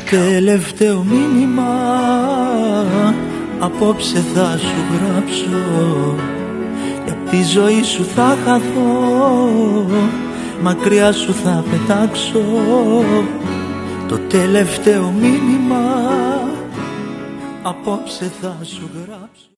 τελευταίο μήνυμα απόψε θα σου γράψω. Για τη ζωή σου θα χαθώ, μακριά σου θα πετάξω. Το τελευταίο μήνυμα απόψε θα σου γράψω.